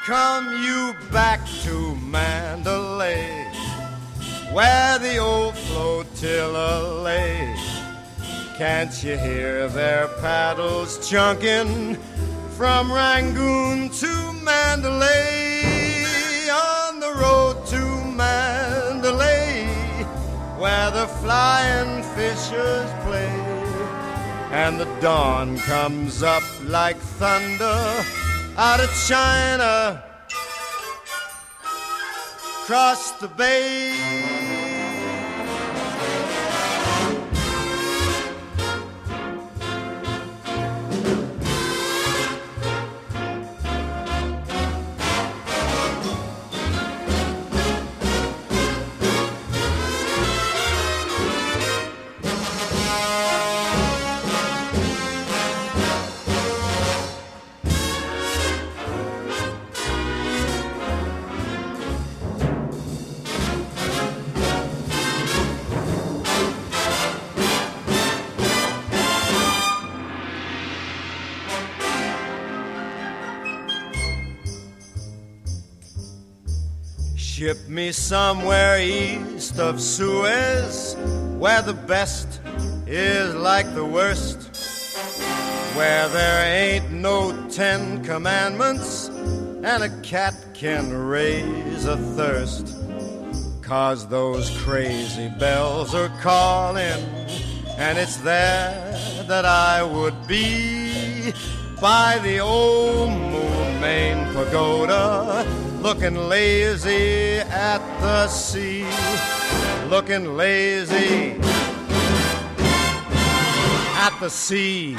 Come you back to Mandalay, where the old flotilla lay. Can't you hear their paddles chunking from Rangoon to Mandalay? On the road to Mandalay, where the flying fishers play, and the dawn comes up like thunder out of China, across the bay. Ship me somewhere east of Suez, where the best is like the worst, where there ain't no 10 commandments and a cat can raise a thirst. 'Cause those crazy bells are calling, and it's there that I would be, by the old Moon Main Pagoda, looking lazy at the sea, looking lazy at the sea.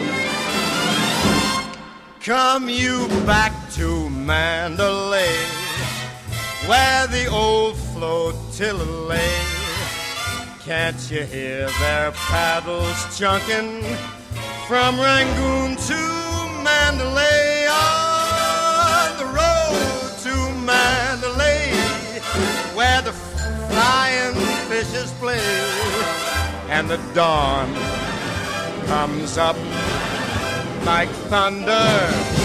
Come you back to Mandalay, where the old flotilla lay. Can't you hear their paddles chunking from Rangoon to Mandalay? On the road to Mandalay, where the flying fishes play, and the dawn comes up like thunder